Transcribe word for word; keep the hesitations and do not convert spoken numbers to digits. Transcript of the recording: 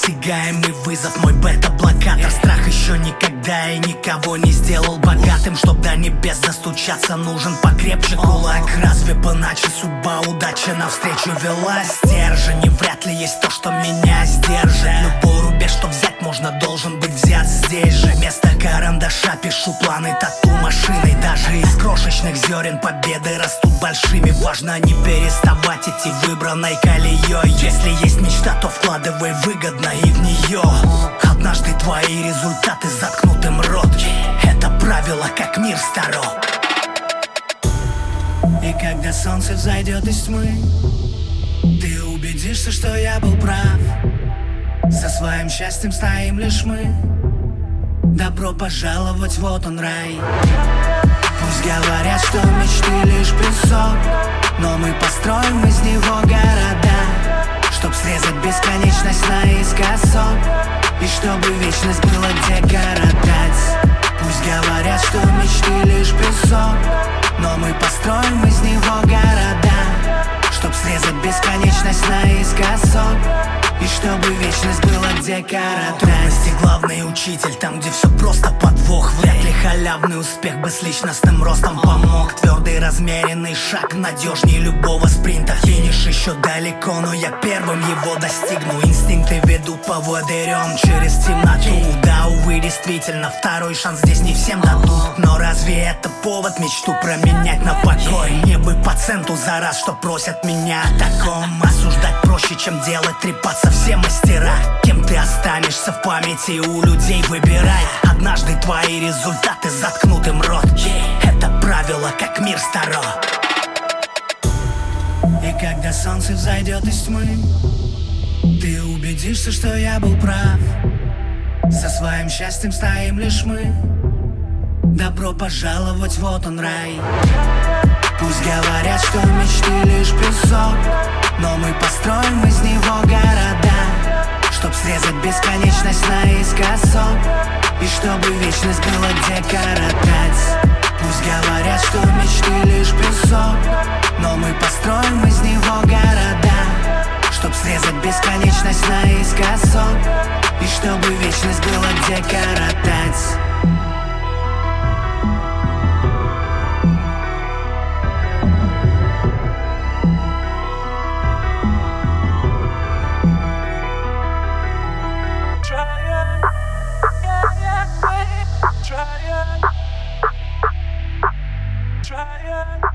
недосягаемый вызов, мой бета-блокатор. Страх еще никогда и никого не сделал богатым. Чтоб до небес достучаться, нужен покрепче кулак. Разве бы иначе судьба, удача навстречу вела? Стержень, и вряд ли есть то, что меня сдержит. Любой рубеж, что взять можно, должен быть взят здесь же. Вместо карандаша пишу планы тату машиной. Даже из крошечных зерен победы растут большими. Важно не переставать идти выбранной колеей. Если есть мечта, то вкладывай выгодно и в нее. Однажды твои результаты заткнут им рот. Это правило, как мир старо. И когда солнце взойдет из тьмы, ты убедишься, что я был прав. За своим счастьем стоим лишь мы. Добро пожаловать, вот он рай. Пусть говорят, что мечты лишь песок, но мы построим из него города. Чтоб срезать бесконечность наискосок, и чтобы вечность была где коротать. Пусть говорят, что мечты лишь песок, но мы построим из него города. Чтоб срезать бесконечность наискосок, и чтобы вечность была где коротать. Трудности главный учитель, там где все просто подвох. Вряд ли халявный успех бы с личностным ростом помог. Твердый размеренный шаг надежнее любого спринта. Финиш еще далеко, но я первым его достигну. Инстинкты ведут поводырем через темноту. Да, увы, действительно, второй шанс здесь не всем дадут. Но разве это повод мечту променять на покой? Мне бы по центу за раз, что просят меня о таком. Осуждать проще, чем делать, трепаться все мастера. Кем ты останешься в памяти у людей, выбирай. Однажды твои результаты заткнут им рот. Это правило, как мир старо. И когда солнце взойдет из тьмы, ты убедишься, что я был прав. За своим счастьем стоим лишь мы. Добро пожаловать, вот он рай. Пусть говорят, что мечты лишь песок, но мы построим из него города. Чтоб срезать бесконечность наискосок, и чтобы вечность была где коротать. Пусть говорят, что мечты лишь песок, но мы построим из него города. Чтоб срезать бесконечность наискосок, и чтобы вечность была где коротать. Try it.